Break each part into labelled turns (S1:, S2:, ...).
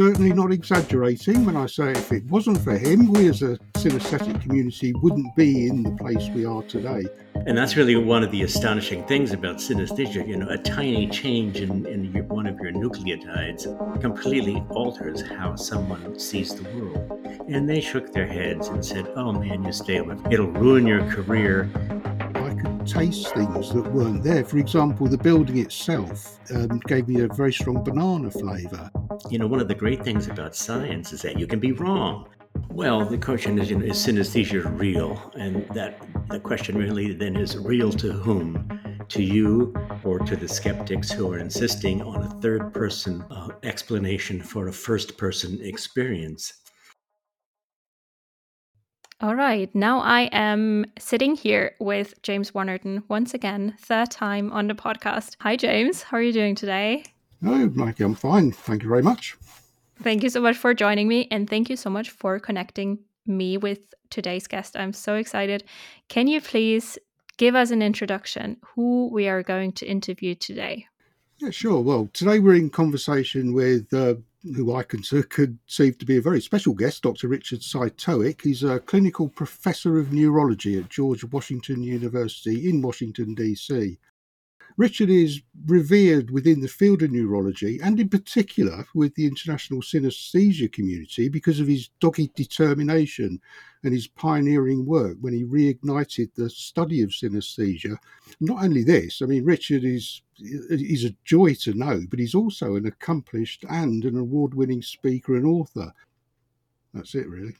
S1: certainly not exaggerating when I say if it wasn't for him, we as a synesthetic community wouldn't be in the place we are today.
S2: And that's really one of the astonishing things about synesthesia. A tiny change in one of your nucleotides completely alters how someone sees the world. And they shook their heads and said, "Oh man, you stay away. It'll ruin your career."
S1: I could taste things that weren't there. For example, the building itself gave me a very strong banana flavour.
S2: One of the great things about science is that you can be wrong. Well, the question is synesthesia real? And the question really then is real to whom? To you or to the skeptics who are insisting on a third-person explanation for a first-person experience?
S3: All right, now I am sitting here with James Warnerton once again, third time on the podcast. Hi, James. How are you doing today?
S1: Oh, Mikey, I'm fine. Thank you very much.
S3: Thank you so much for joining me, and thank you so much for connecting me with today's guest. I'm so excited. Can you please give us an introduction who we are going to interview today?
S1: Yeah, sure. Well, today we're in conversation with who I conceive to be a very special guest, Dr. Richard Cytowic. He's a clinical professor of neurology at George Washington University in Washington, D.C. Richard is revered within the field of neurology and in particular with the international synesthesia community because of his dogged determination and his pioneering work when he reignited the study of synesthesia. Not only this, I mean, Richard is a joy to know, but he's also an accomplished and an award-winning speaker and author. That's it, really.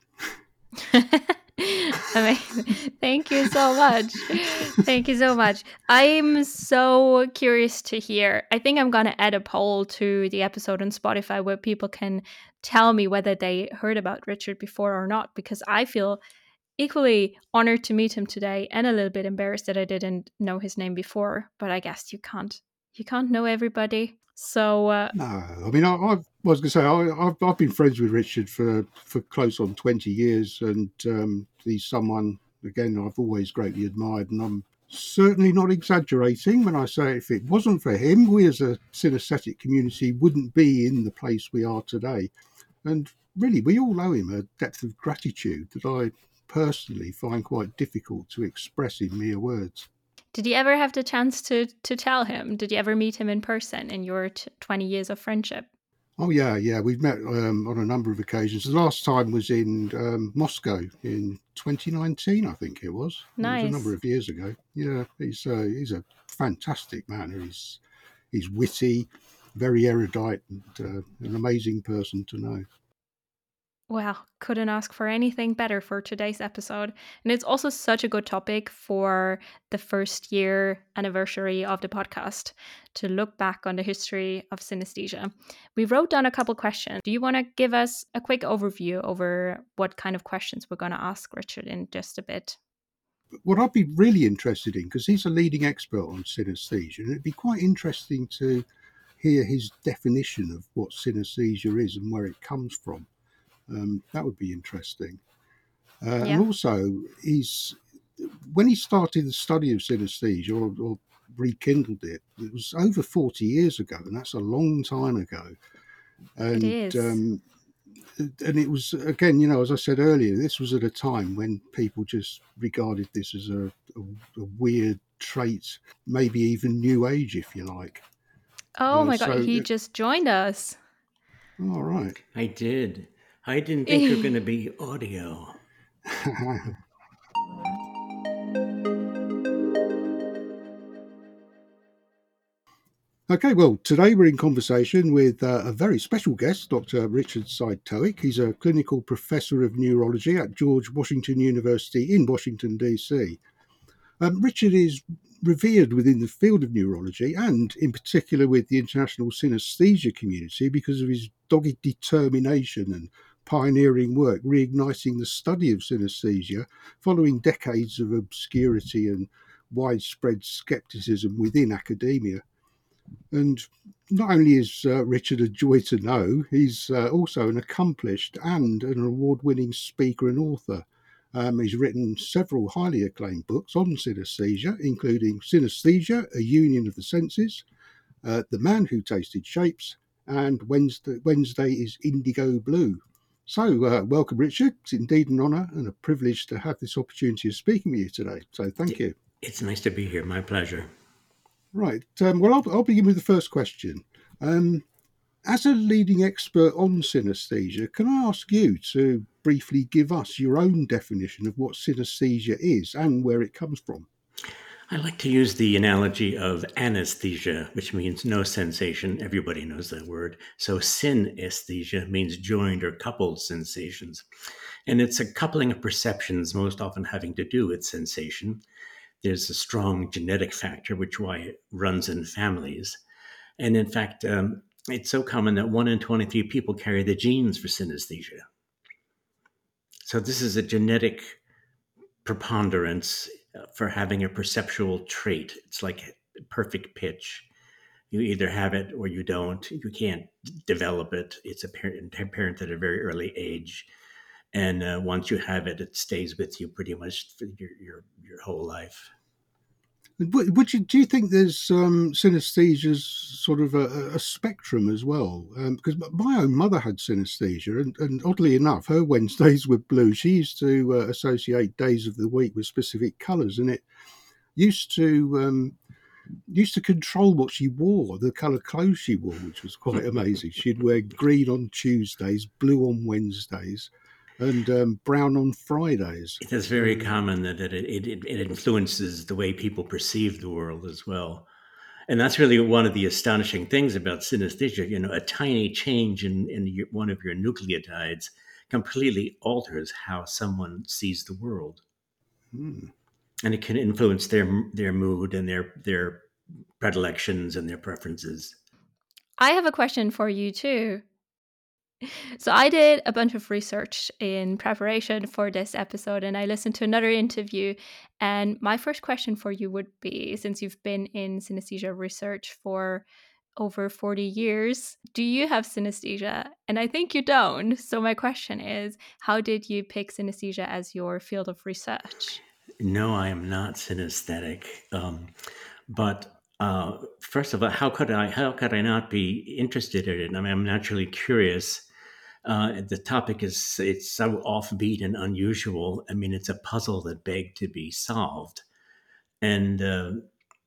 S3: Amazing. Thank you so much. Thank you so much. I'm so curious to hear. I think I'm going to add a poll to the episode on Spotify where people can tell me whether they heard about Richard before or not, because I feel equally honored to meet him today and a little bit embarrassed that I didn't know his name before. But I guess you can't know everybody. So
S1: no, I mean, I was going to say I've been friends with Richard for close on 20 years, and he's someone again I've always greatly admired, and I'm certainly not exaggerating when I say if it wasn't for him, we as a synesthetic community wouldn't be in the place we are today. And really, we all owe him a depth of gratitude that I personally find quite difficult to express in mere words.
S3: did you ever have the chance to tell him? Did you ever meet him in person in your 20 years of friendship?
S1: Oh, yeah. We've met on a number of occasions. The last time was in Moscow in 2019, I think it was.
S3: Nice.
S1: It was a number of years ago. Yeah, he's a fantastic man. He's witty, very erudite, and an amazing person to know.
S3: Well, couldn't ask for anything better for today's episode. And it's also such a good topic for the first year anniversary of the podcast to look back on the history of synesthesia. We wrote down a couple questions. Do you want to give us a quick overview over what kind of questions we're going to ask Richard in just a bit?
S1: What I'd be really interested in, because he's a leading expert on synesthesia, and it'd be quite interesting to hear his definition of what synesthesia is and where it comes from. That would be interesting. And also, when he started the study of synesthesia or rekindled it, it was over 40 years ago, and that's a long time ago. And,
S3: it is.
S1: And it was, again, as I said earlier, this was at a time when people just regarded this as a weird trait, maybe even new age, if you like.
S3: Oh my God, he just joined us.
S1: All right.
S2: I did. I didn't think you were going to be audio.
S1: Okay, well, today we're in conversation with a very special guest, Dr. Richard Cytowic. He's a clinical professor of neurology at George Washington University in Washington, D.C. Richard is revered within the field of neurology and in particular with the international synesthesia community because of his dogged determination and pioneering work reigniting the study of synesthesia following decades of obscurity and widespread skepticism within academia. And not only is Richard a joy to know, he's also an accomplished and an award-winning speaker and author. He's written several highly acclaimed books on synesthesia, including Synesthesia, A Union of the Senses, The Man Who Tasted Shapes, and Wednesday is indigo blue. So, welcome, Richard. It's indeed an honour and a privilege to have this opportunity of speaking with you today. So, thank you.
S2: It's nice to be here. My pleasure.
S1: Right. Well, I'll begin with the first question. As a leading expert on synesthesia, can I ask you to briefly give us your own definition of what synesthesia is and where it comes from?
S2: I like to use the analogy of anesthesia, which means no sensation. Everybody knows that word. So synesthesia means joined or coupled sensations. And it's a coupling of perceptions, most often having to do with sensation. There's a strong genetic factor, which why it runs in families. And in fact, it's so common that 1 in 23 people carry the genes for synesthesia. So this is a genetic preponderance for having a perceptual trait. It's like perfect pitch. You either have it or you don't. You can't develop it. It's apparent at a very early age. And once you have it, it stays with you pretty much for your whole life.
S1: Do you think there's synesthesia's sort of a spectrum as well? Because my own mother had synesthesia, and oddly enough, her Wednesdays were blue. She used to associate days of the week with specific colours, and it used to control what she wore, the colour clothes she wore, which was quite amazing. She'd wear green on Tuesdays, blue on Wednesdays, and brown on Fridays.
S2: It is very common that it influences the way people perceive the world as well. And that's really one of the astonishing things about synesthesia. You know, a tiny change in one of your nucleotides completely alters how someone sees the world. And it can influence their mood and their predilections and their preferences.
S3: I have a question for you too. So I did a bunch of research in preparation for this episode, and I listened to another interview. And my first question for you would be, since you've been in synesthesia research for over 40 years, do you have synesthesia? And I think you don't. So my question is, how did you pick synesthesia as your field of research?
S2: No, I am not synesthetic. But first of all, how could I not be interested in it? I mean, I'm naturally curious. The topic it's so offbeat and unusual. I mean, it's a puzzle that begged to be solved. And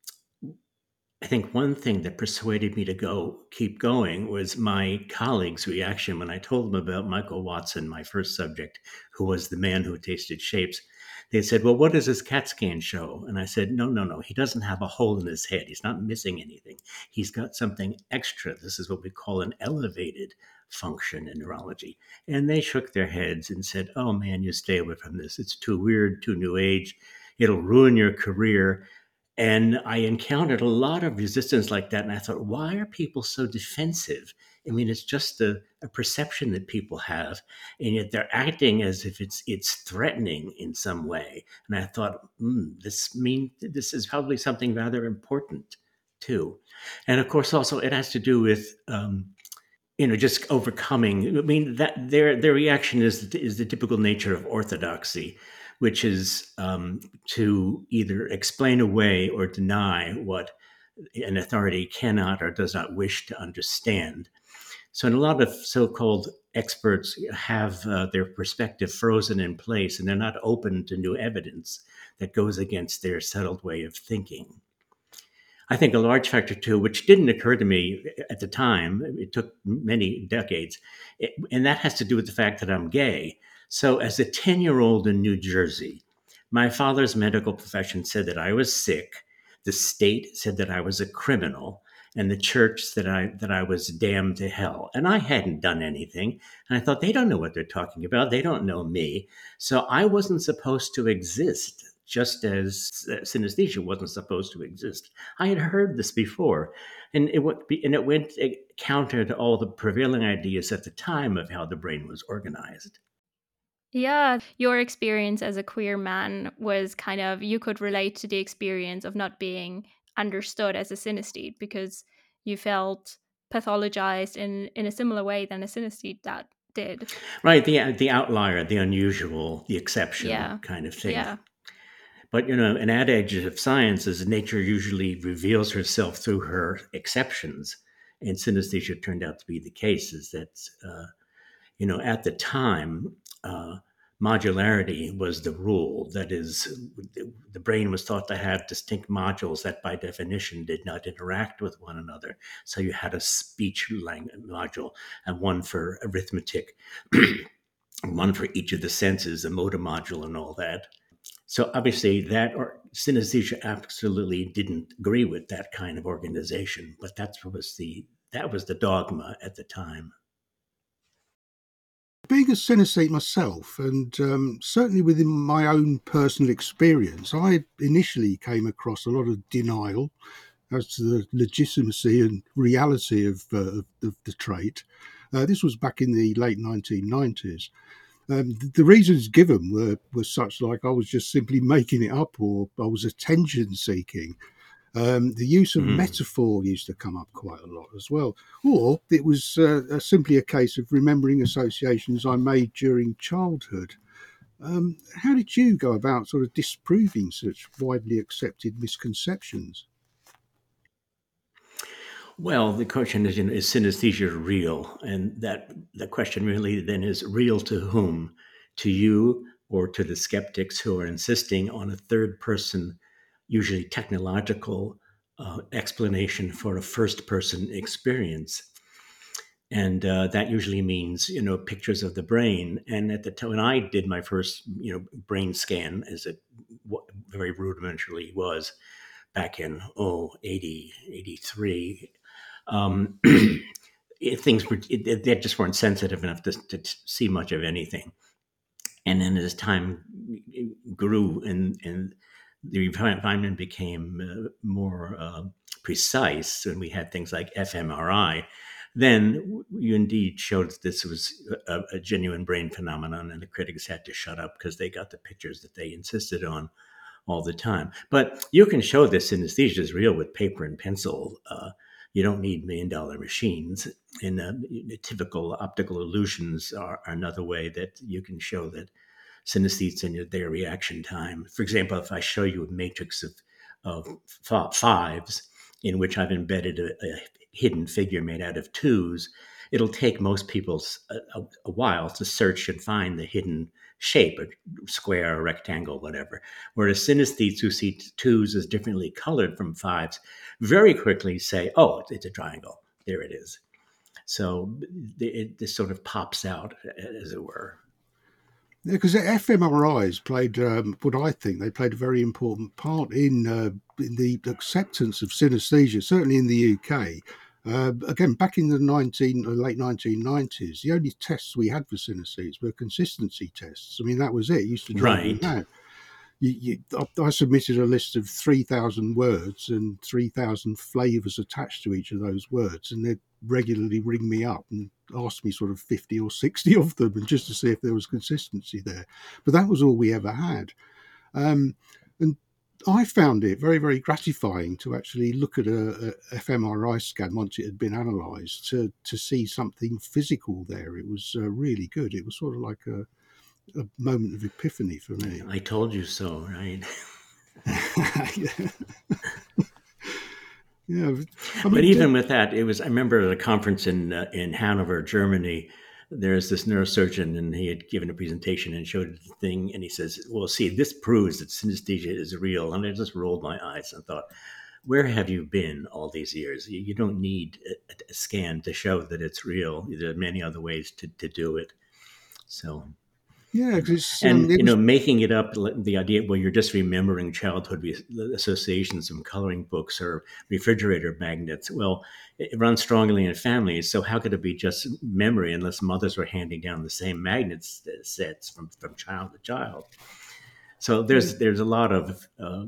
S2: I think one thing that persuaded me to keep going was my colleagues' reaction when I told them about Michael Watson, my first subject, who was the man who tasted shapes. They said, "Well, what does his CAT scan show?" And I said, No. He doesn't have a hole in his head. He's not missing anything. He's got something extra. This is what we call an elevated function in neurology. And they shook their heads and said, "Oh man, you stay away from this. It's too weird, too new age. It'll ruin your career." And I encountered a lot of resistance like that. And I thought, why are people so defensive? I mean, it's just a perception that people have, and yet they're acting as if it's threatening in some way. And I thought, this is probably something rather important too. And of course, also it has to do with just overcoming. I mean, that their reaction is the typical nature of orthodoxy, which is to either explain away or deny what an authority cannot or does not wish to understand. So, a lot of so-called experts have their perspective frozen in place, and they're not open to new evidence that goes against their settled way of thinking. I think a large factor too, which didn't occur to me at the time, it took many decades, and that has to do with the fact that I'm gay. So as a 10-year-old in New Jersey, my father's medical profession said that I was sick. The state said that I was a criminal, and the church said that I was damned to hell. And I hadn't done anything. And I thought, they don't know what they're talking about. They don't know me. So I wasn't supposed to exist, just as synesthesia wasn't supposed to exist. I had heard this before, and it countered all the prevailing ideas at the time of how the brain was organized.
S3: Yeah, your experience as a queer man was kind of, you could relate to the experience of not being understood as a synesthete because you felt pathologized in a similar way than a synesthete that did.
S2: Right, the outlier, the unusual, the exception kind of thing.
S3: Yeah.
S2: But, an adage of science is nature usually reveals herself through her exceptions. and synesthesia turned out to be the case, is that, at the time, modularity was the rule. That is, the brain was thought to have distinct modules that by definition did not interact with one another. So you had a speech module and one for arithmetic, one for each of the senses, a motor module and all that. So obviously synesthesia absolutely didn't agree with that kind of organization, but that was the dogma at the time.
S1: Being a synesthete myself, and certainly within my own personal experience, I initially came across a lot of denial as to the legitimacy and reality of the trait. This was back in the late 1990s. The reasons given were such like I was just simply making it up, or I was attention seeking. The use of metaphor used to come up quite a lot as well. Or it was simply a case of remembering associations I made during childhood. How did you go about sort of disproving such widely accepted misconceptions?
S2: Well, the question is synesthesia real? And that the question really then is real to whom? To you or to the skeptics who are insisting on a third person, usually technological explanation for a first person experience. And that usually means, pictures of the brain. And at the time when I did my first, brain scan, as it very rudimentarily was back in 80, 83, things they just weren't sensitive enough to see much of anything. And then as time grew and the refinement became more precise, and we had things like fMRI, then you indeed showed that this was a genuine brain phenomenon, and the critics had to shut up because they got the pictures that they insisted on all the time. But you can show this synesthesia is real with paper and pencil. You don't need $1 million machines. And typical optical illusions are another way that you can show that synesthetes and their reaction time. For example, if I show you a matrix of fives in which I've embedded a hidden figure made out of twos, it'll take most people a while to search and find the hidden shape, a square, a rectangle, whatever. Whereas synesthetes who see twos as differently colored from fives very quickly say, oh, it's a triangle. There it is. So this sort of pops out, as it were.
S1: Yeah, because fMRIs played what I think they played a very important part in the acceptance of synesthesia, certainly in the UK. Again, back in the late 1990s, the only tests we had for synesthetes were consistency tests. I mean, that was it. It used to drive me mad. I submitted a list of 3,000 words and 3,000 flavours attached to each of those words, and they'd regularly ring me up and ask me sort of 50 or 60 of them, and just to see if there was consistency there. But that was all we ever had. And I found it very, very gratifying to actually look at a fMRI scan once it had been analysed to see something physical there. It was really good. It was sort of like a moment of epiphany for me.
S2: I told you so, right?
S1: Yeah.
S2: But even with that, I remember at a conference in Hanover, Germany, there's this neurosurgeon, and he had given a presentation and showed the thing, and he says, well, see, this proves that synesthesia is real. And I just rolled my eyes and thought, where have you been all these years? You don't need a scan to show that it's real. There are many other ways to do it. So...
S1: yeah,
S2: making it up, the idea where you're just remembering childhood associations from coloring books or refrigerator magnets. Well, it runs strongly in families, so how could it be just memory unless mothers were handing down the same magnet sets from child to child? So there's a lot of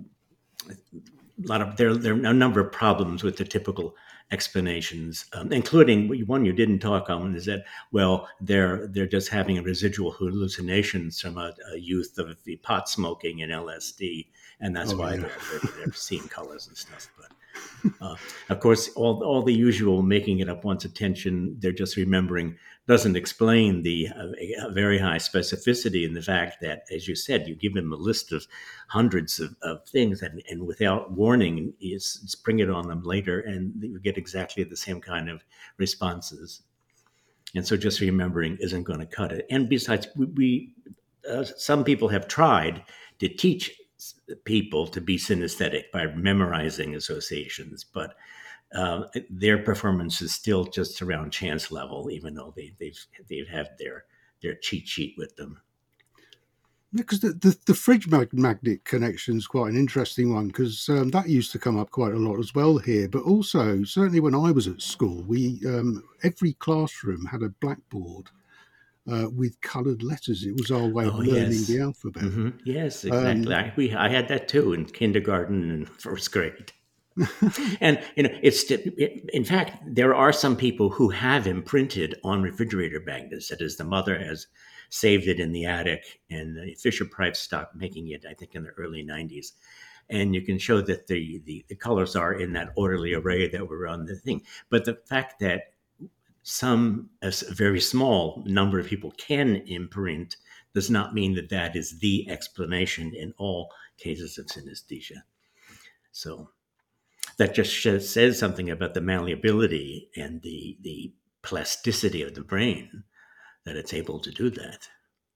S2: there are a number of problems with the typical explanations, including one you didn't talk on, is that, well, they're just having residual hallucinations from a youth of the pot smoking and LSD, and that's why they're seeing colors and stuff. But Of course, all the usual making it up one's attention, they're just remembering, doesn't explain the very high specificity in the fact that, as you said, you give them a list of hundreds of things, and without warning, you spring it on them later, and you get exactly the same kind of responses. And so just remembering isn't going to cut it. And besides, some people have tried to teach people to be synesthetic by memorizing associations, but their performance is still just around chance level, even though they've had their cheat sheet with them.
S1: Because the fridge magnet connection is quite an interesting one, because that used to come up quite a lot as well here. But also, certainly when I was at school, we every classroom had a blackboard with coloured letters. It was our way of learning the alphabet.
S2: Mm-hmm. Yes, exactly. I had that too in kindergarten and first grade. And in fact, there are some people who have imprinted on refrigerator magnets. That is, the mother has saved it in the attic, and Fisher-Price stopped making it, I think, in the early 90s. And you can show that the colors are in that orderly array that were on the thing. But the fact that a very small number of people can imprint does not mean that that is the explanation in all cases of synesthesia. So that just says something about the malleability and the plasticity of the brain, that it's able to do that.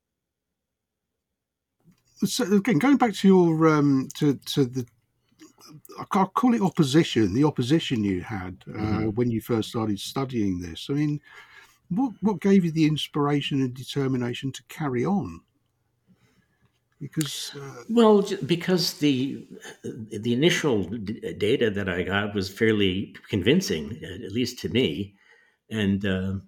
S1: So again, going back to your to the, I'll call it opposition, the opposition you had when you first started studying this. I mean, what gave you the inspiration and determination to carry on? Because
S2: because the initial data that I got was fairly convincing, at least to me, and and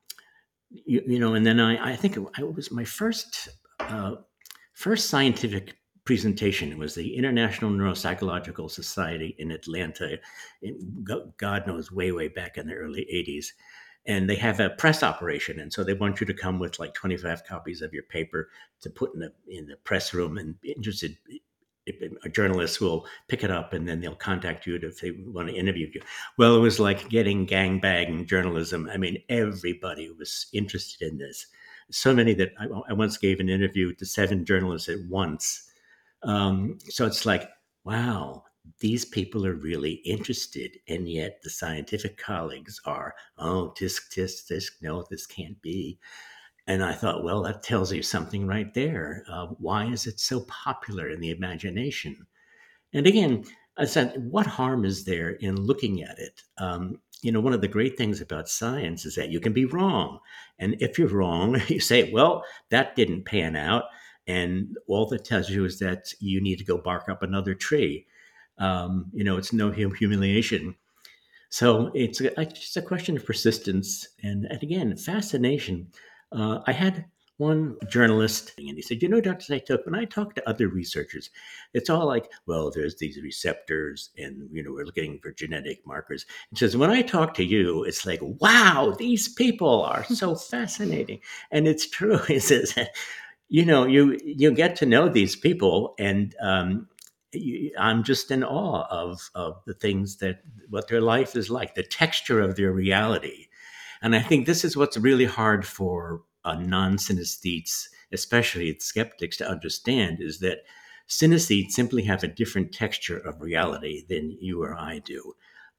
S2: then I think it was my first scientific presentation. It was the International Neuropsychological Society in Atlanta, God knows, way back in the early 80s. And they have a press operation, and so they want you to come with like 25 copies of your paper to put in the press room, and interested journalists will pick it up, and then they'll contact you if they want to interview you. Well, it was like getting gangbang journalism. I mean, everybody was interested in this. So many that I once gave an interview to 7 journalists at once. So it's like, wow, these people are really interested, and yet the scientific colleagues are, oh, tisk, no, this can't be. And I thought, well, that tells you something right there. Why is it so popular in the imagination? And again, I said, what harm is there in looking at it? One of the great things about science is that you can be wrong. And if you're wrong, you say, well, that didn't pan out. And all that tells you is that you need to go bark up another tree. It's no humiliation. So it's just a question of persistence. And again, fascination. I had one journalist, and he said, Dr. Zaitouk, when I talk to other researchers, it's all like, well, there's these receptors, and, we're looking for genetic markers. He says, when I talk to you, it's like, wow, these people are so fascinating. And it's true. He says, you get to know these people, and I'm just in awe of the things what their life is like, the texture of their reality. And I think this is what's really hard for non-synesthetes, especially skeptics, to understand, is that synesthetes simply have a different texture of reality than you or I do.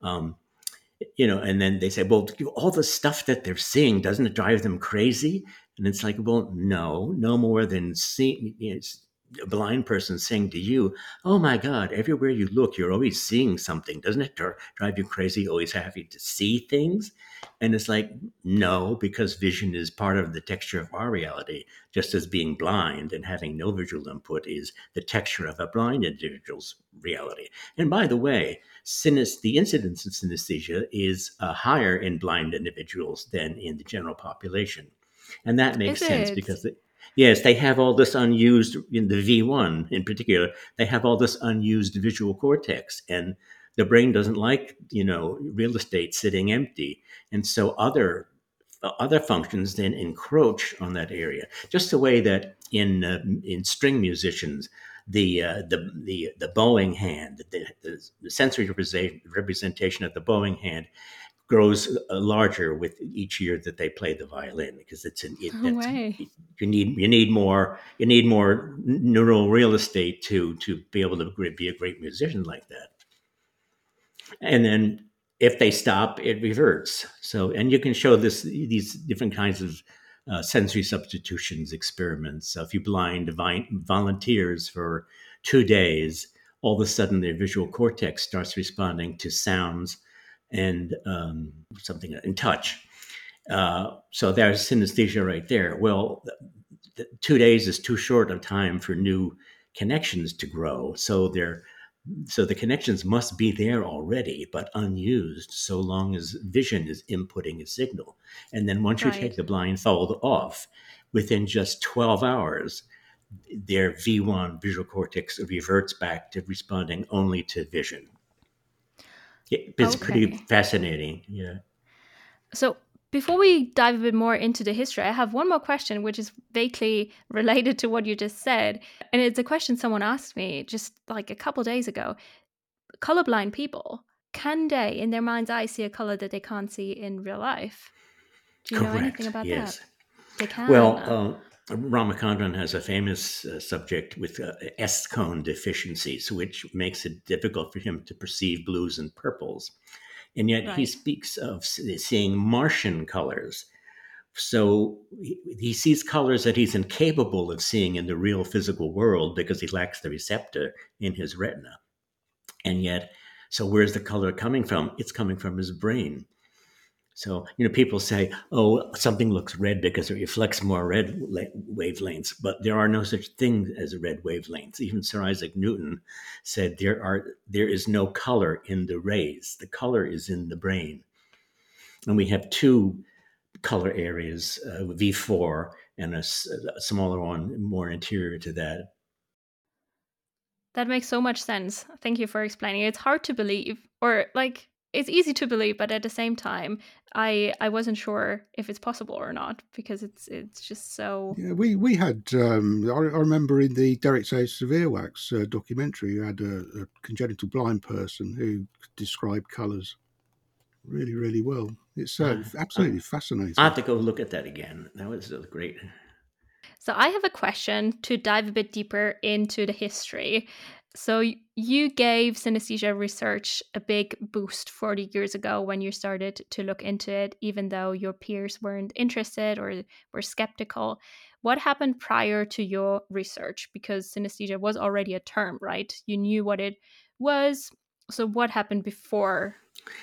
S2: And then they say, well, all the stuff that they're seeing, doesn't it drive them crazy? And it's like, well, no more than seeing, a blind person saying to you, oh my God, everywhere you look, you're always seeing something. Doesn't it drive you crazy, always having to see things? And it's like, no, because vision is part of the texture of our reality, just as being blind and having no visual input is the texture of a blind individual's reality. And by the way, the incidence of synesthesia is higher in blind individuals than in the general population. And that makes sense because yes, they have all this unused, in the V1 in particular, they have all this unused visual cortex, and the brain doesn't like, real estate sitting empty. And so other functions then encroach on that area. Just the way that in string musicians, the bowing hand, the sensory representation of the bowing hand grows larger with each year that they play the violin, because
S3: No way.
S2: you need more neural real estate to be able to be a great musician like that. And then if they stop, it reverts. So, and you can show these different kinds of sensory substitutions experiments. So if you blind volunteers for 2 days, all of a sudden their visual cortex starts responding to sounds and something in touch. So there's synesthesia right there. Well, 2 days is too short of time for new connections to grow. So the connections must be there already, but unused so long as vision is inputting a signal. And then once you take
S3: Right.
S2: the blindfold off, within just 12 hours, their V1 visual cortex reverts back to responding only to vision. It's pretty
S3: Okay.
S2: fascinating. Yeah.
S3: So before we dive a bit more into the history, I have one more question, which is vaguely related to what you just said. And it's a question someone asked me just like a couple days ago. Colorblind people, can they, in their mind's eye, see a color that they can't see in real life? Do you know anything
S2: Correct.
S3: about that?
S2: Yes.
S3: They can.
S2: Well, Ramachandran has a famous subject with S cone deficiencies, which makes it difficult for him to perceive blues and purples. And yet he
S3: Right.
S2: speaks of seeing Martian colors. So he sees colors that he's incapable of seeing in the real physical world because he lacks the receptor in his retina. And yet, so where's the color coming from? It's coming from his brain. So, people say, oh, something looks red because it reflects more red wavelengths, but there are no such thing as red wavelengths. Even Sir Isaac Newton said there is no color in the rays. The color is in the brain. And we have two color areas, V4 and a smaller one more interior to that.
S3: That makes so much sense. Thank you for explaining. It's hard to believe, or like it's easy to believe, but at the same time, I wasn't sure if it's possible or not because it's just so.
S1: Yeah, we had. I remember in the Derek Sayers Severe Wax documentary, you had a congenital blind person who described colours really, really well. It's absolutely fascinating.
S2: I have to go look at that again. That was great.
S3: So I have a question to dive a bit deeper into the history. So you gave synesthesia research a big boost 40 years ago when you started to look into it, even though your peers weren't interested or were skeptical. What happened prior to your research? Because synesthesia was already a term, right? You knew what it was. So what happened before?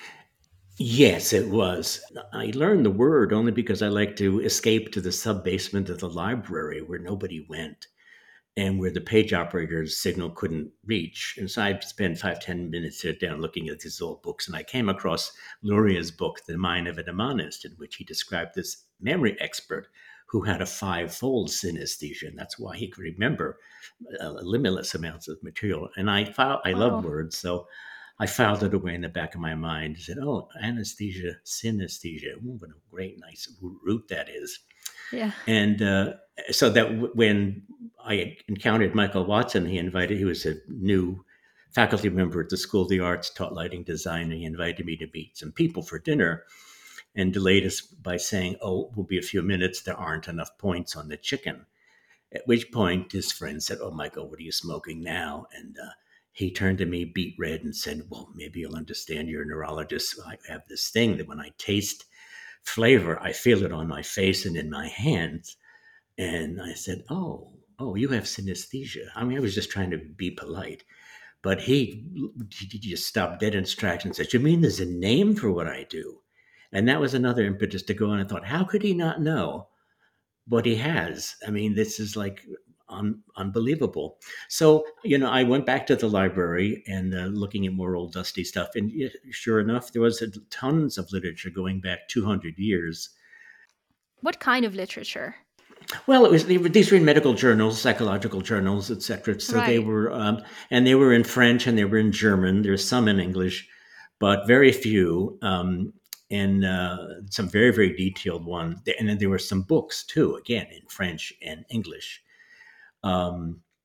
S2: Yes, it was. I learned the word only because I like to escape to the sub basement of the library where nobody went and where the page operator's signal couldn't reach. And so I'd spend 5-10 minutes sit down looking at these old books. And I came across Luria's book, The Mind of a Mnemonist, in which he described this memory expert who had a 5-fold synesthesia. And that's why he could remember limitless amounts of material. And I love
S3: Wow.
S2: words. So I filed it away in the back of my mind and said, oh, anesthesia, synesthesia. Ooh, what a great, nice root that is.
S3: Yeah.
S2: And so that when I encountered Michael Watson, he was a new faculty member at the School of the Arts, taught lighting design, and he invited me to meet some people for dinner and delayed us by saying, oh, we'll be a few minutes. There aren't enough points on the chicken. At which point his friend said, oh, Michael, what are you smoking now? And he turned to me, beet red, and said, well, maybe you'll understand. You're a neurologist. I have this thing that when I taste flavor, I feel it on my face and in my hands. And I said, oh, you have synesthesia. I mean, I was just trying to be polite. But he just stopped dead in his tracks and said, you mean there's a name for what I do? And that was another impetus to go on. I thought, how could he not know what he has? I mean, this is like unbelievable. So, I went back to the library and looking at more old dusty stuff. And sure enough, there was tons of literature going back 200 years.
S3: What kind of literature?
S2: Well, these were in medical journals, psychological journals, etc. So they
S3: Right.
S2: were, and they were in French and they were in German. There's some in English, but very few, and some very, very detailed ones. And then there were some books too, again in French and English. So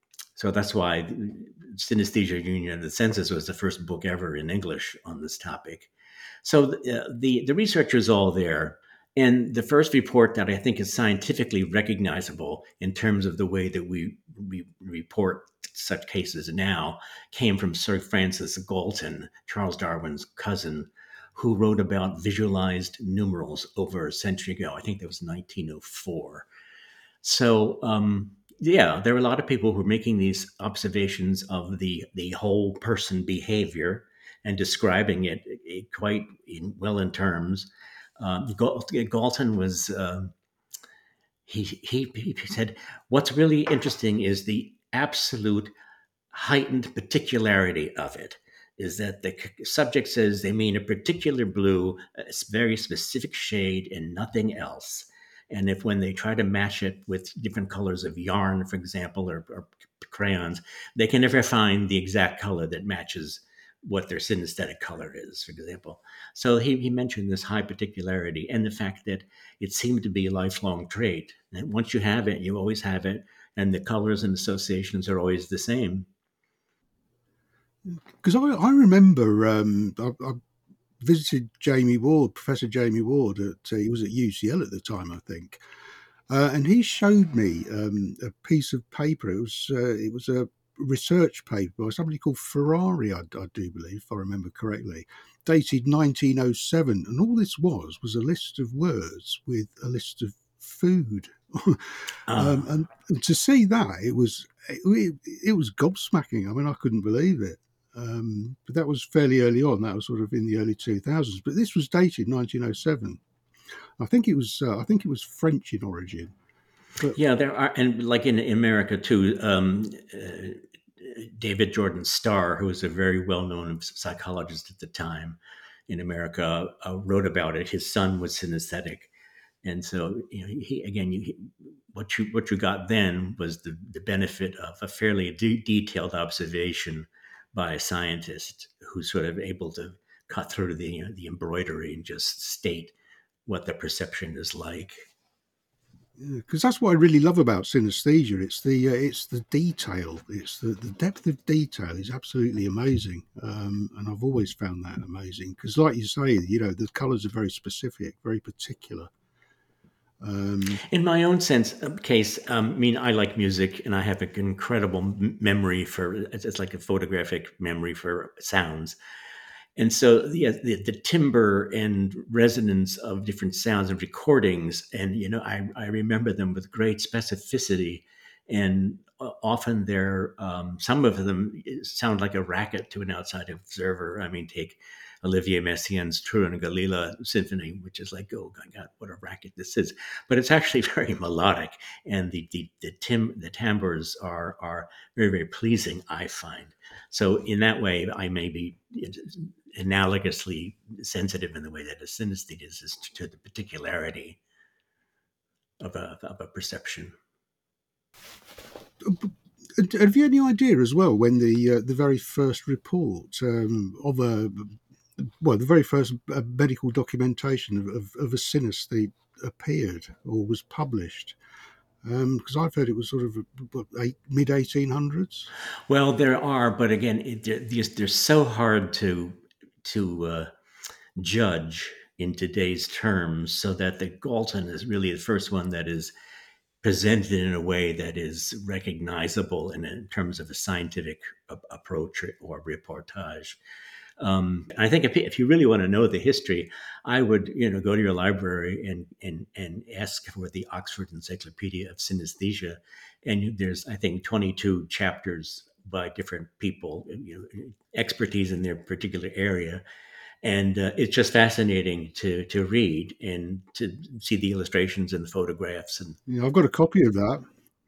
S2: So that's why Synesthesia Union of the Senses was the first book ever in English on this topic. So the research is all there. And the first report that I think is scientifically recognizable in terms of the way that we report such cases now came from Sir Francis Galton, Charles Darwin's cousin, who wrote about visualized numerals over a century ago. I think that was 1904. So, yeah, there were a lot of people who were making these observations of the whole person behavior and describing it, quite well in terms. Galton was he said, what's really interesting is the absolute heightened particularity of it. Is that the subject says they mean a particular blue, a very specific shade, and nothing else. And if when they try to match it with different colors of yarn, for example, or crayons, they can never find the exact color that matches what their synesthetic color is, for example. So he mentioned this high particularity and the fact that it seemed to be a lifelong trait. And once you have it, you always have it, and the colors and associations are always the same.
S1: Because I remember I visited Jamie Ward, Professor Jamie Ward. He was at UCL at the time, I think, and he showed me a piece of paper. It was a research paper by somebody called Ferrari, I do believe, if I remember correctly, dated 1907, and all this was a list of words with a list of food. And to see that, it was gobsmacking. I mean, I couldn't believe it. But that was fairly early on. That was sort of in the early 2000s. But this was dated 1907. I think it was French in origin.
S2: But, yeah, there are, and like in America too. David Jordan Starr, who was a very well-known psychologist at the time in America, wrote about it. His son was synesthetic, and so what you got then was the benefit of a fairly detailed observation by a scientist who's sort of able to cut through the embroidery and just state what the perception is like.
S1: Because that's what I really love about synesthesia. It's the detail. It's the depth of detail is absolutely amazing, and I've always found that amazing. Because, like you say, the colours are very specific, very particular.
S2: In my own case, I mean, I like music, and I have an incredible memory it's like a photographic memory for sounds. And so the timbre and resonance of different sounds and recordings, and I remember them with great specificity, and often they're some of them sound like a racket to an outside observer. I mean, take Olivier Messiaen's Turin Galila Symphony, which is like, oh my God, what a racket this is! But it's actually very melodic, and the timbres are very, very pleasing, I find. So in that way, I may be analogously sensitive in the way that a synesthete is to the particularity of a perception.
S1: Have you any idea as well when the very first report of the very first medical documentation of a synesthete appeared or was published? Because I've heard it was sort of mid 1800s.
S2: Well, there are, but again, they're so hard to judge in today's terms, so that the Galton is really the first one that is presented in a way that is recognizable in terms of a scientific approach or reportage. I think if you really want to know the history, I would go to your library and ask for the Oxford Encyclopedia of Synesthesia, and there's, I think, 22 chapters by different people, expertise in their particular area. And it's just fascinating to read and to see the illustrations and the photographs. And
S1: I've got a copy of that.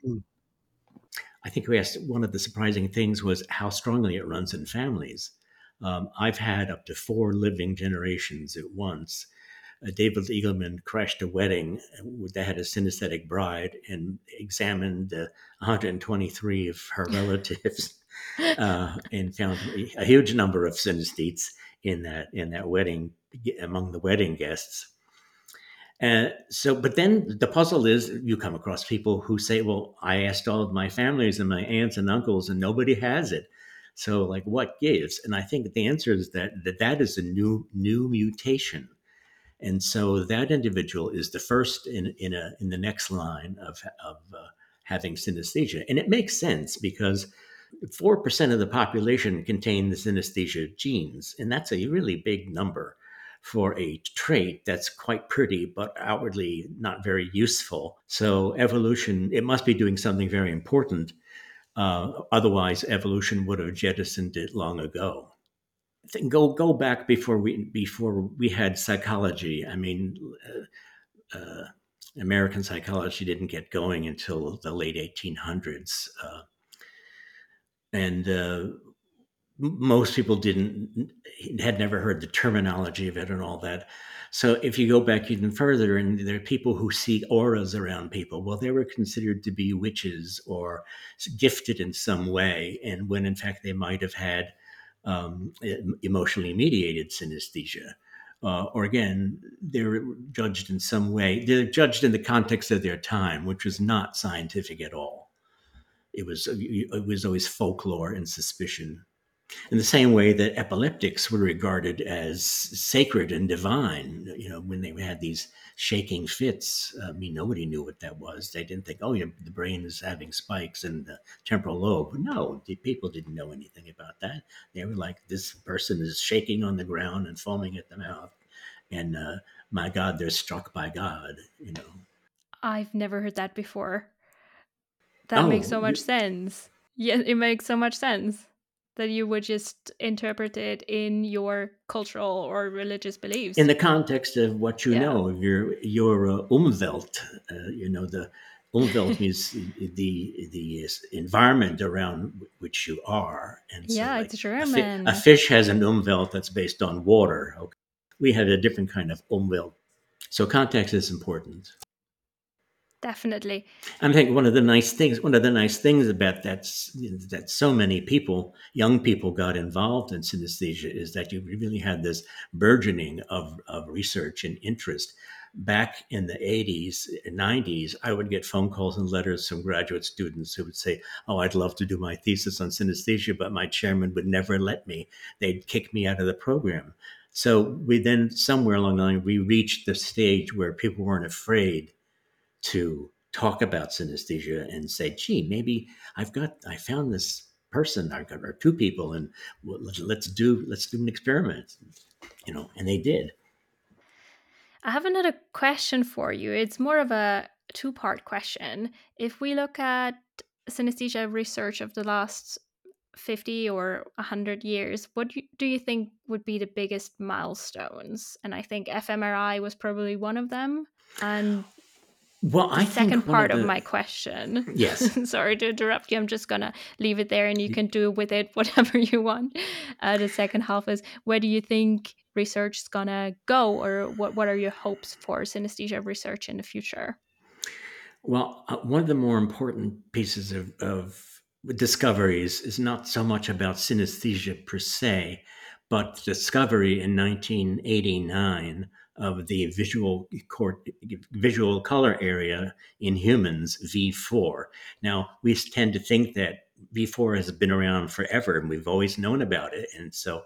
S2: I think one of the surprising things was how strongly it runs in families. I've had up to 4 living generations at once. David Eagleman crashed a wedding that had a synesthetic bride and examined 123 of her relatives and found a huge number of synesthetes in that wedding, among the wedding guests. But then the puzzle is you come across people who say, well, I asked all of my families and my aunts and uncles and nobody has it. So like what gives? And I think the answer is that is a new mutation. And so that individual is the first in the next line of having synesthesia. And it makes sense because 4% of the population contain the synesthesia genes, and that's a really big number for a trait that's quite pretty, but outwardly not very useful. So evolution, it must be doing something very important. Otherwise, evolution would have jettisoned it long ago. Go back before we had psychology. I mean, American psychology didn't get going until the late 1800s, and most people had never heard the terminology of it and all that. So if you go back even further, and there are people who see auras around people, well, they were considered to be witches or gifted in some way, and when in fact they might have had emotionally mediated synesthesia. Or again, they're judged in some way. They're judged in the context of their time, which was not scientific at all. It was always folklore and suspicion. In the same way that epileptics were regarded as sacred and divine, when they had these shaking fits, nobody knew what that was. They didn't think, the brain is having spikes in the temporal lobe. No, the people didn't know anything about that. They were like, this person is shaking on the ground and foaming at the mouth. And my God, they're struck by God,
S3: I've never heard that before. That makes so much sense. Yeah, it makes so much sense that you would just interpret it in your cultural or religious beliefs.
S2: In the context of what you know, your Umwelt, the Umwelt means the environment around which you are. And so
S3: it's German.
S2: A fish has an Umwelt that's based on water. Okay. We have a different kind of Umwelt. So context is important.
S3: Definitely.
S2: I think one of the nice things about that so many people, young people, got involved in synesthesia is that you really had this burgeoning of research and interest. Back in the 80s and 90s, I would get phone calls and letters from graduate students who would say, oh, I'd love to do my thesis on synesthesia, but my chairman would never let me. They'd kick me out of the program. So we then, somewhere along the line, we reached the stage where people weren't afraid to talk about synesthesia and say, gee, maybe I found this person, or two people, and let's do an experiment, and they did.
S3: I have another question for you. It's more of a two-part question. If we look at synesthesia research of the last 50 or 100 years, what do you think would be the biggest milestones? And I think fMRI was probably one of them. And the second part of my question.
S2: Yes.
S3: Sorry to interrupt you. I'm just going to leave it there and you can do with it whatever you want. The second half is, where do you think research is going to go, or what are your hopes for synesthesia research in the future?
S2: Well, one of the more important pieces of discoveries is not so much about synesthesia per se, but discovery in 1989 of the visual color area in humans, V4. Now, we tend to think that V4 has been around forever and we've always known about it. And so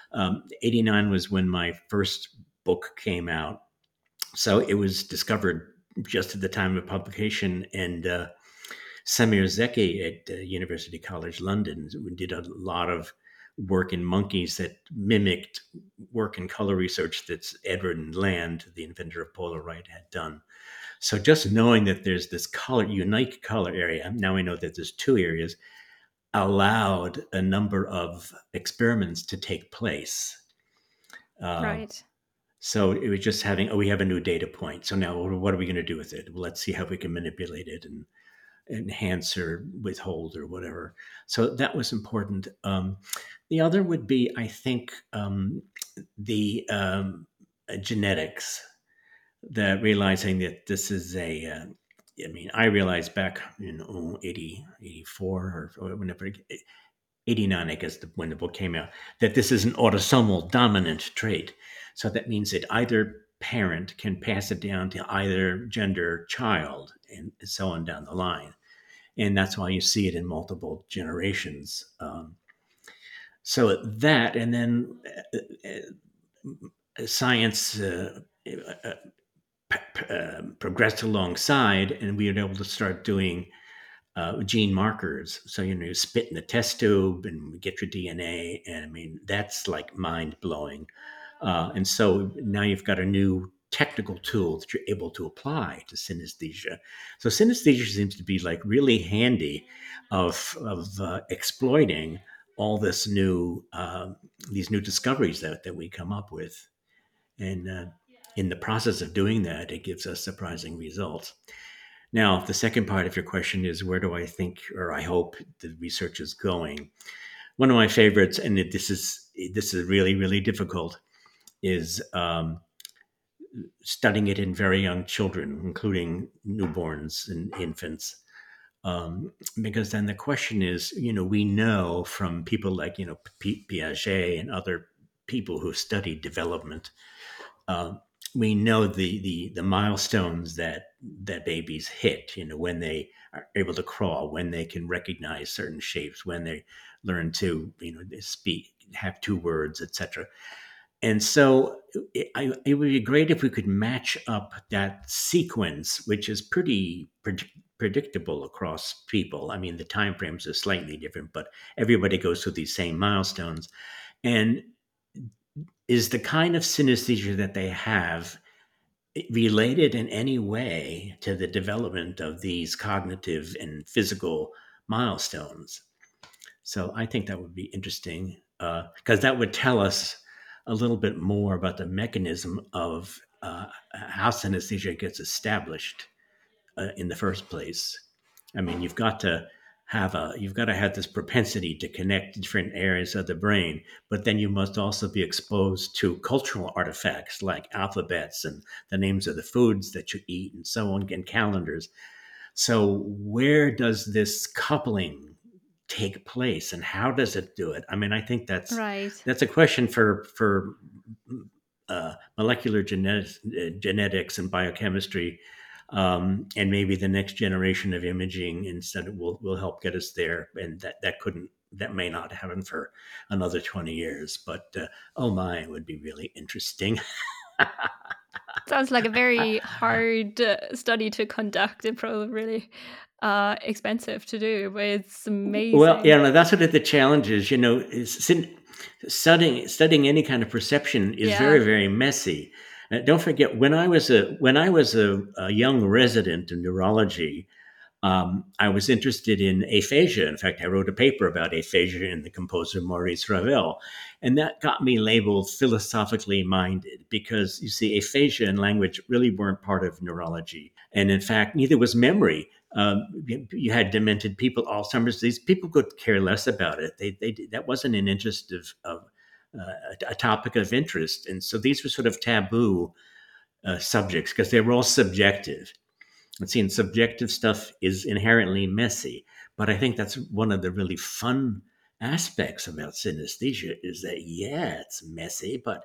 S2: 89 was when my first book came out. So it was discovered just at the time of publication. And Samir Zeki at University College London did a lot of work in monkeys that mimicked work in color research that Edward Land, the inventor of Polaroid, had done. So just knowing that there's this unique color area, now we know that there's two areas, allowed a number of experiments to take place.
S3: Right.
S2: So it was just we have a new data point. So now what are we going to do with it? Well, let's see how we can manipulate it and enhance or withhold or whatever. So that was important. The other would be, I think, the genetics, that realizing that this is I realized back in 84 or whenever, 89, I guess, when the book came out, that this is an autosomal dominant trait. So that means that either parent can pass it down to either gender child and so on down the line. And that's why you see it in multiple generations. So that, and then science progressed alongside, and we were able to start doing gene markers. So, you spit in the test tube and get your DNA. And I mean, that's like mind blowing. And so now you've got a new technical tool that you're able to apply to synesthesia. So synesthesia seems to be like really handy of exploiting all this new these new discoveries that we come up with, and in the process of doing that, it gives us surprising results. Now, the second part of your question is, where do I think, or I hope, the research is going? One of my favorites, and this is really, really difficult, is studying it in very young children, including newborns and infants. Because then the question is, we know from people like, Piaget and other people who study development, we know the milestones that babies hit, when they are able to crawl, when they can recognize certain shapes, when they learn to, speak, have two words, etc. And so it would be great if we could match up that sequence, which is pretty predictable across people. I mean, the time frames are slightly different, but everybody goes through these same milestones. And is the kind of synesthesia that they have related in any way to the development of these cognitive and physical milestones? So I think that would be interesting, because that would tell us a little bit more about the mechanism of how synesthesia gets established in the first place. I mean, you've got to have this propensity to connect different areas of the brain, but then you must also be exposed to cultural artifacts like alphabets and the names of the foods that you eat and so on, and calendars. So where does this coupling take place, and how does it do it? I mean, I think that's
S3: Right.
S2: a question for molecular genetics and biochemistry, and maybe the next generation of imaging instead will help get us there. And that may not happen for another 20 years, but oh my, it would be really interesting.
S3: Sounds like a very hard study to conduct and probably really expensive to do, but it's amazing.
S2: Well, that's what the challenge is. Is studying any kind of perception is very, very messy. Don't forget, when I was a young resident in neurology, I was interested in aphasia. In fact, I wrote a paper about aphasia in the composer Maurice Ravel. And that got me labeled philosophically minded, because you see, aphasia and language really weren't part of neurology. And in fact, neither was memory. You had demented people, Alzheimer's disease. People could care less about it. That wasn't an interest of a topic of interest. And so these were sort of taboo subjects, because they were all subjective. And seeing subjective stuff is inherently messy. But I think that's one of the really fun aspects about synesthesia, is that, it's messy, but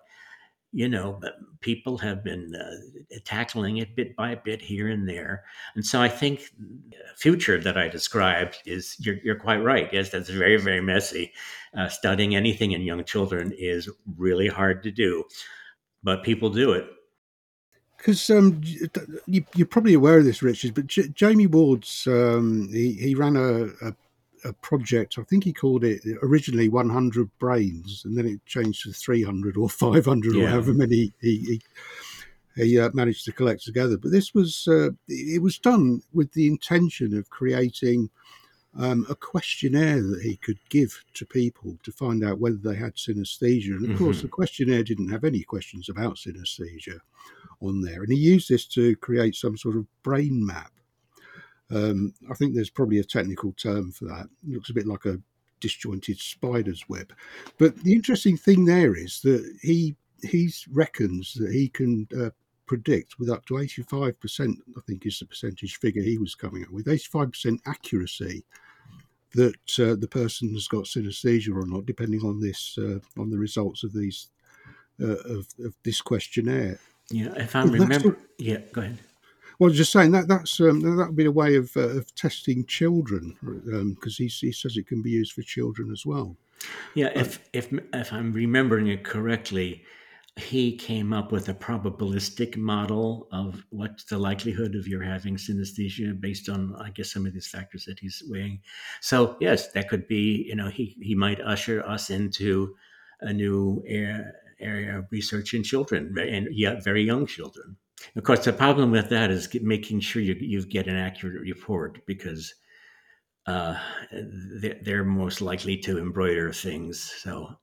S2: people have been tackling it bit by bit here and there. And so I think the future that I described is, you're quite right. Yes, that's very, very messy. Studying anything in young children is really hard to do, but people do it.
S1: Because you're probably aware of this, Richard, but Jamie Ward's he ran a project. I think he called it originally 100 Brains, and then it changed to 300 or 500 or however many he managed to collect together. But this was it was done with the intention of creating a questionnaire that he could give to people to find out whether they had synesthesia. And of course, the questionnaire didn't have any questions about synesthesia on there. And he used this to create some sort of brain map. I think there's probably a technical term for that. It looks a bit like a disjointed spider's web. But the interesting thing there is that he reckons that he can predict with up to 85%, I think is the percentage figure he was coming up with, 85% accuracy that the person has got synesthesia or not, depending on this on the results of these of this questionnaire.
S2: Yeah, if I
S1: And that's
S2: remember, yeah, go ahead.
S1: well, I was just saying that would be a way of testing children because he says it can be used for children as well.
S2: Yeah,
S1: Uh,
S2: if I'm remembering it correctly, he came up with a probabilistic model of what's the likelihood of your having synesthesia based on, I guess, some of these factors that he's weighing. So yes, that could be. He might usher us into a new area of research in children, and yeah, very young children. Of course, the problem with that is making sure you get an accurate report because uh, they're most likely to embroider things. So,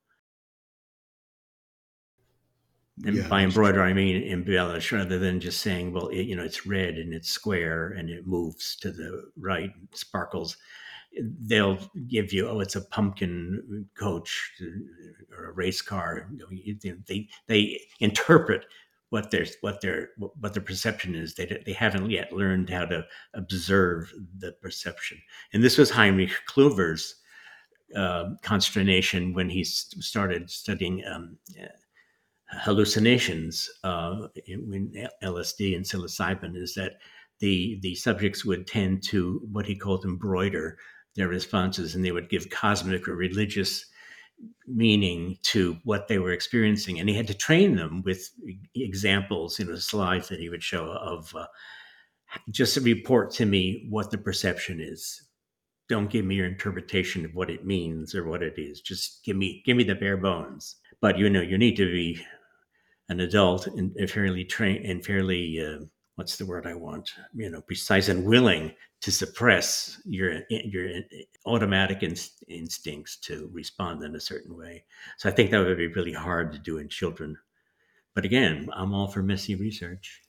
S2: and
S1: yeah,
S2: by
S1: that's true.
S2: embroider, I mean embellish, rather than just saying, well, it's red and it's square and it moves to the right, sparkles. They'll give you, oh, it's a pumpkin coach or a race car. They interpret what their perception is. They haven't yet learned how to observe the perception. And this was Heinrich Kluver's consternation when he started studying hallucinations in LSD and psilocybin, is that the subjects would tend to what he called embroider their responses, and they would give cosmic or religious meaning to what they were experiencing, and he had to train them with examples, slides that he would show of just report to me what the perception is. Don't give me your interpretation of what it means or what it is. Just give me the bare bones. But you need to be an adult and fairly trained and fairly what's the word I want? Precise and willing to suppress your automatic instincts to respond in a certain way. So I think that would be really hard to do in children. But again, I'm all for messy research.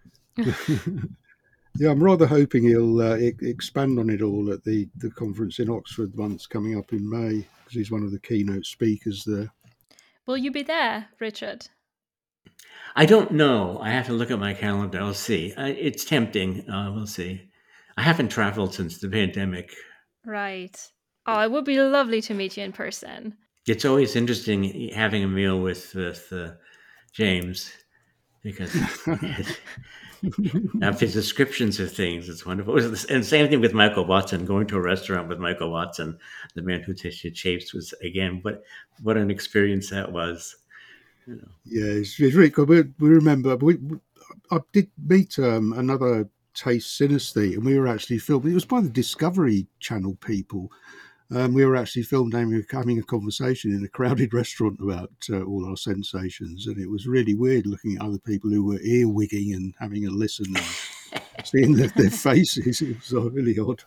S1: Yeah, I'm rather hoping he'll expand on it all at the conference in Oxford once coming up in May because he's one of the keynote speakers there.
S3: Will you be there, Richard?
S2: I don't know. I have to look at my calendar. I'll see. It's tempting. We'll see. I haven't traveled since the pandemic.
S3: Right. Oh, it would be lovely to meet you in person.
S2: It's always interesting having a meal with James because of his descriptions of things. It's wonderful. And same thing with Michael Watson. Going to a restaurant with Michael Watson, the man who tasted shapes, was again what an experience that was.
S1: Yeah, it's really good. We remember I did meet another taste synesthete, and we were actually filmed. It was by the Discovery Channel people. We were actually filmed having a conversation in a crowded restaurant about all our sensations, and it was really weird looking at other people who were earwigging and having a listen and seeing their faces. It was really odd.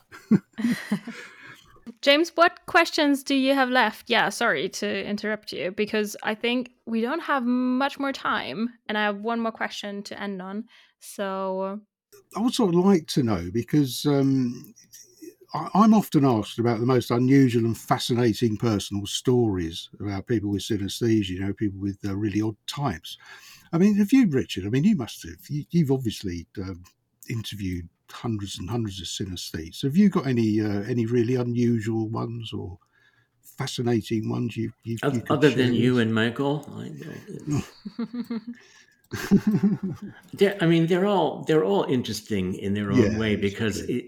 S3: James, what questions do you have left? Yeah, sorry to interrupt you because I think we don't have much more time and I have one more question to end on. So,
S1: I would sort of like to know because I'm often asked about the most unusual and fascinating personal stories about people with synesthesia, people with really odd types. I mean, have you, Richard? I mean, you must have. You've obviously interviewed hundreds and hundreds of synesthetes. Have you got any really unusual ones or fascinating ones you could
S2: Other than
S1: share with
S2: you
S1: us?
S2: and Michael, I mean, they're all interesting in their own
S1: Yeah,
S2: way because
S1: exactly.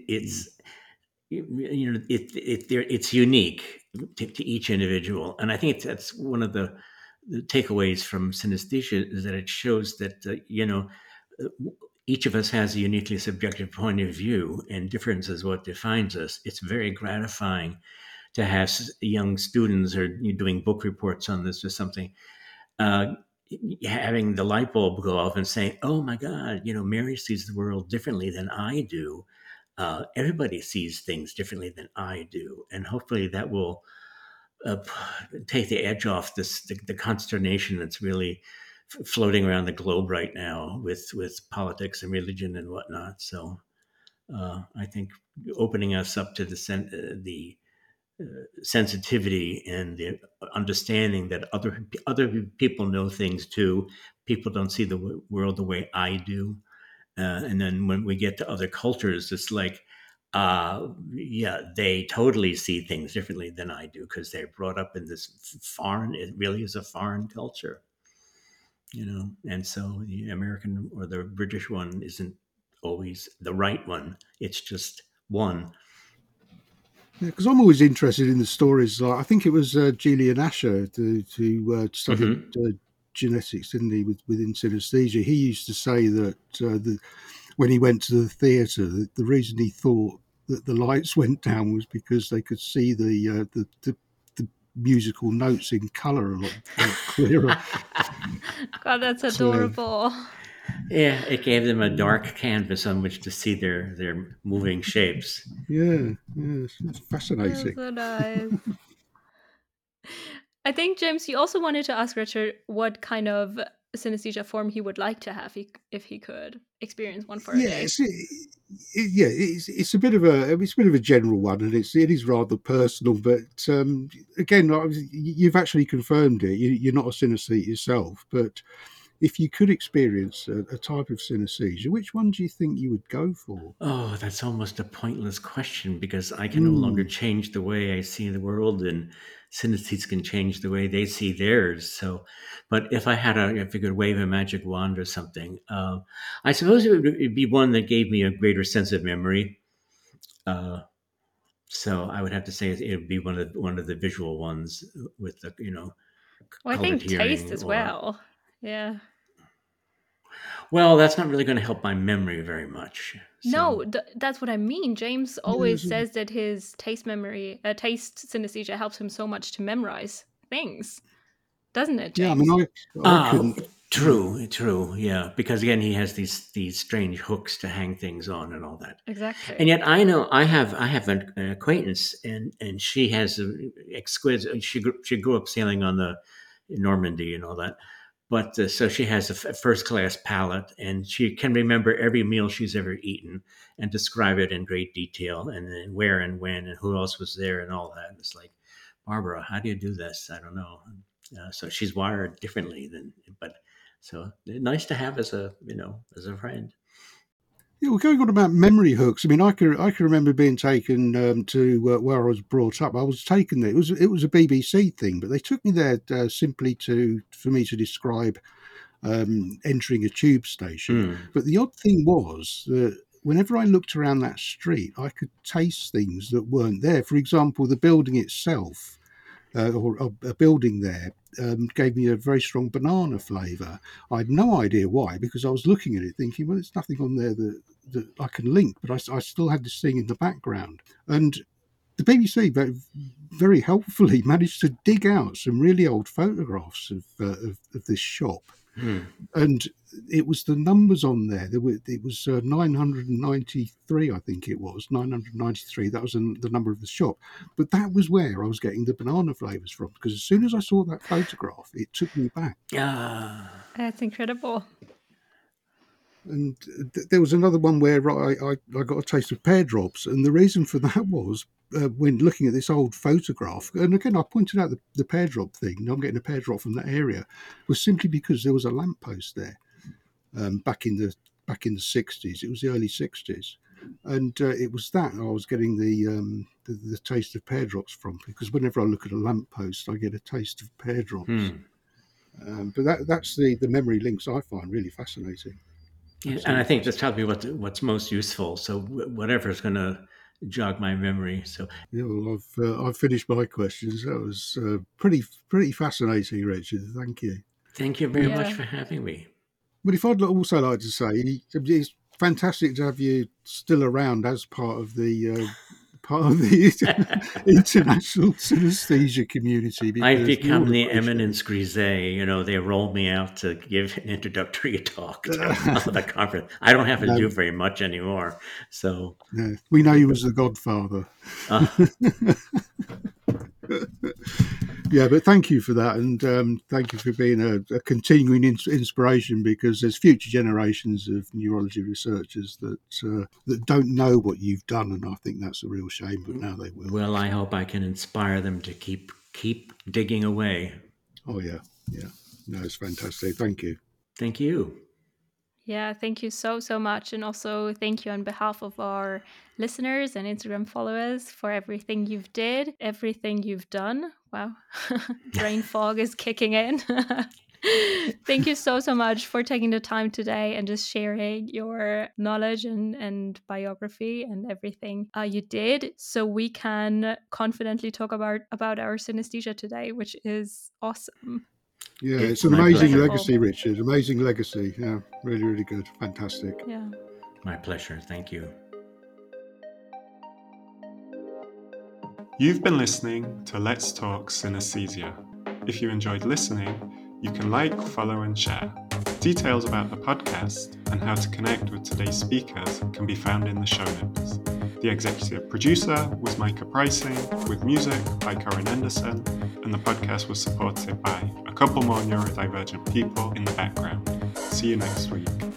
S2: it's unique to each individual, and I think that's one of the takeaways from synesthesia is that it shows that uh, each of us has a uniquely subjective point of view, and difference is what defines us. It's very gratifying to have young students or you doing book reports on this or something, uh, having the light bulb go off and saying, "Oh my God, Mary sees the world differently than I do. Everybody sees things differently than I do," and hopefully that will uh, take the edge off the consternation that's really floating around the globe right now with politics and religion and whatnot. So I think opening us up to the sensitivity and the understanding that other people know things too. People don't see the world the way I do, and then when we get to other cultures, it's like, yeah, they totally see things differently than I do because they're brought up in this foreign. It really is a foreign culture. and so the American or the British one isn't always the right one. It's just one.
S1: Because I'm always interested in the stories. Like I think it was Julian Asher who studied
S2: Hmm.
S1: genetics, didn't he, within synesthesia. He used to say that when he went to the theatre, the reason he thought that the lights went down was because they could see the musical notes in colour a lot clearer.
S3: God, that's
S1: So
S3: adorable.
S2: Yeah, it gave them a dark canvas on which to see their moving shapes.
S1: yeah, it's
S3: That's
S1: fascinating.
S3: so nice. I think, James, you also wanted to ask Richard what kind of synesthesia form he would like to have if he could experience one for a day.
S1: Yes, it's a bit of a general one, and it is rather personal. But again, you've actually confirmed it. You're not a synesthete yourself, but if you could experience a type of synesthesia, which one do you think you would go for?
S2: Oh, that's almost a pointless question because I can no longer
S1: Mm,
S2: change the way I see the world, and synesthetes can change the way they see theirs. So, but if I could wave a magic wand or something, I suppose it'd be one that gave me a greater sense of memory. Uh, so I would have to say it would be one of the visual ones with the
S3: Well, I
S2: colored
S3: think taste
S2: hearing
S3: as
S2: or
S3: well. Yeah.
S2: well, that's not really going to help my memory very much. So.
S3: No, that's what I mean. James always
S1: yes,
S3: says that his taste synesthesia helps him so much to memorize things, doesn't it,
S1: yeah. I mean,
S3: James?
S1: I couldn't.
S2: True, yeah. Because again, he has these strange hooks to hang things on and all that. And
S3: Exactly.
S2: yet, I know I have an acquaintance, and she has a exquisite. She grew up sailing on the Normandy and all that. But so she has a first class palate, and she can remember every meal she's ever eaten and describe it in great detail, and then where and when and who else was there and all that. And it's like, Barbara, how do you do this? I don't know. So she's wired differently but so nice to have as a friend.
S1: Yeah, well, going on about memory hooks. I mean, I can remember being taken to where I was brought up. I was taken there. It was a BBC thing, but they took me there simply for me to describe entering a tube station.
S2: Mm.
S1: But the odd thing was that whenever I looked around that street, I could taste things that weren't there. For example, the building itself, or a building there, gave me a very strong banana flavour. I had no idea why, because I was looking at it thinking, well, there's nothing on there that I can link, but I still had this thing in the background. And the BBC very helpfully managed to dig out some really old photographs of this shop,
S2: Mm.
S1: and it was the numbers on there. It was 993, I think it was 993. That was the number of the shop, but that was where I was getting the banana flavors from. Because as soon as I saw that photograph, it took me back.
S2: Ah.
S3: That's incredible.
S1: And there was another one where I got a taste of pear drops, and the reason for that was when looking at this old photograph, and again I pointed out the pear drop thing. I'm getting a pear drop from that area, was simply because there was a lamppost there back in the 60s. It was the early 60s, and it was that I was getting the taste of pear drops from, because whenever I look at a lamppost, I get a taste of pear drops.
S2: Hmm.
S1: But that's the memory links I find really fascinating.
S2: Yeah, and I
S1: Absolutely
S2: think that's
S1: fascinating.
S2: probably what's most useful. So whatever is going to jog my memory. So
S1: Yeah, well, I've finished my questions. That was pretty fascinating, Richard. Thank you.
S2: thank you very much
S3: Yeah.
S2: for having me.
S1: But if I'd also like to say, it's fantastic to have you still around as part of the international synesthesia community,
S2: I've
S1: because we
S2: become
S1: all
S2: the
S1: appreciate
S2: eminence grisee. They rolled me out to give an introductory talk to
S1: it.
S2: the conference. I don't have to
S1: No,
S2: do very much anymore. So,
S1: no, we know you as the Godfather.
S2: uh,
S1: Yeah, but thank you for that, and thank you for being a continuing inspiration, because there's future generations of neurology researchers that don't know what you've done, and I think that's a real shame. But now they will.
S2: well, I hope I can inspire them to keep digging away.
S1: Oh yeah, yeah. No, it's fantastic. Thank you.
S2: Thank you.
S3: Yeah, thank you so, so much. And also thank you on behalf of our listeners and Instagram followers for everything everything you've done. Wow. Brain fog is kicking in. Thank you so much for taking the time today and just sharing your knowledge and biography and everything you did, so we can confidently talk about our synesthesia today, which is awesome.
S1: Yeah, it's an
S2: my
S1: amazing
S2: pleasure.
S1: legacy, Richard. Amazing legacy. Yeah, really, really good. Fantastic.
S3: Yeah.
S2: My pleasure. Thank you.
S4: You've been listening to Let's Talk Synesthesia. If you enjoyed listening, you can like, follow, and share. Details about the podcast and how to connect with today's speakers can be found in the show notes. The executive producer was Micah Pricing, with music by Corin Anderson, and the podcast was supported by a couple more neurodivergent people in the background. See you next week.